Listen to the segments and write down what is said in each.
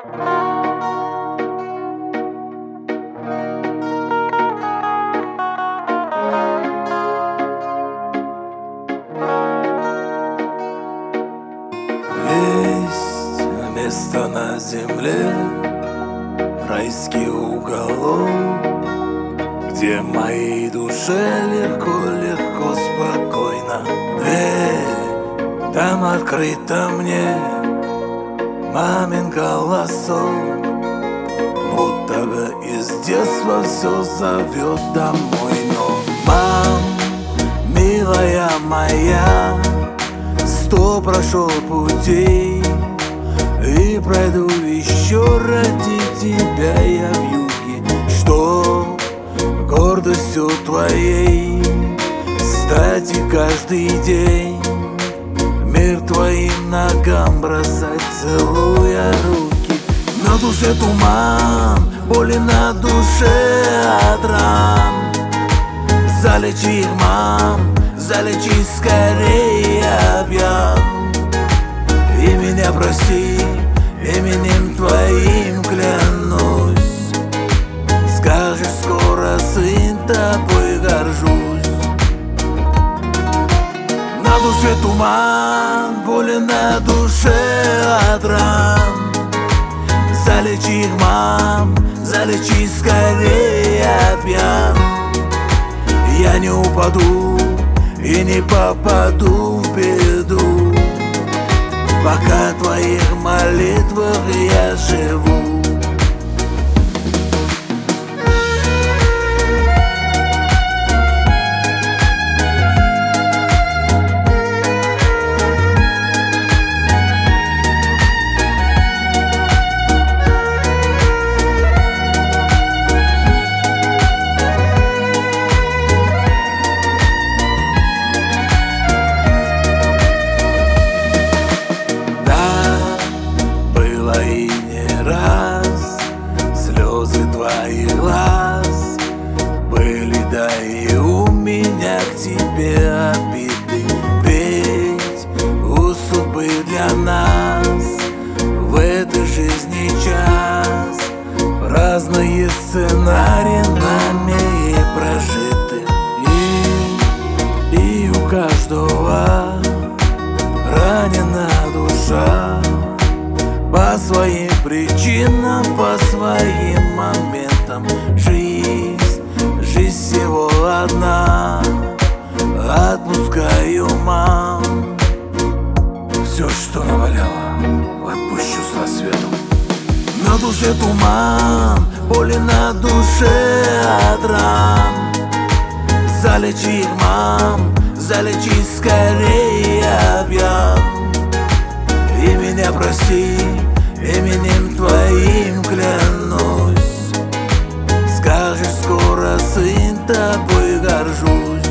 Есть место на земле, райский уголок, где моей душе легко, спокойно. Дверь там открыта мне, мамин голосок, будто бы из детства все зовет домой. Но, мам, милая моя, 100 прошел путей и пройду еще ради тебя я в юге, чтоб гордостью твоей стать и каждый день мир твоим ногам бросать, целуя руки. На душе туман, боли на душе от ран. Залечи их, мам, залечи скорее, я пьян. И меня прости, именем твоим клянусь. Скажешь скоро, сын, тобой горжусь. На душе туман, боли на душе от ран. Залечи их, мам, залечи скорее, я пьян. Я не упаду и не попаду в беду, пока в твоих молитвах я живу. И не раз слезы твоих глаз были, да и у меня к тебе обиды. Ведь у судьбы для нас в этой жизни час разные сценарии нами прожиты. И у каждого ранена душа по своим причинам, по своим моментам. Жизнь всего одна, отпускаю, мам. Все, что наваляло, отпущу с рассветом. На душе туман, боли на душе от ран. Залечи их, мам, залечи скорее, я пьян. И меня прости, именем твоим клянусь. Скажешь скоро, сын, тобой горжусь.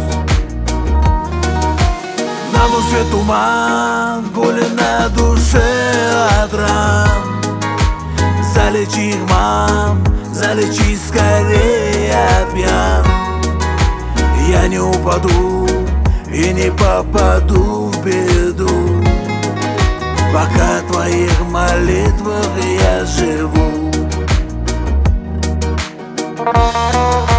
На душе туман, боли на душе от ран. Залечи их, мам, залечи скорее, я пьян. Я не упаду и не попаду в беду, пока в твоих молитвах я живу.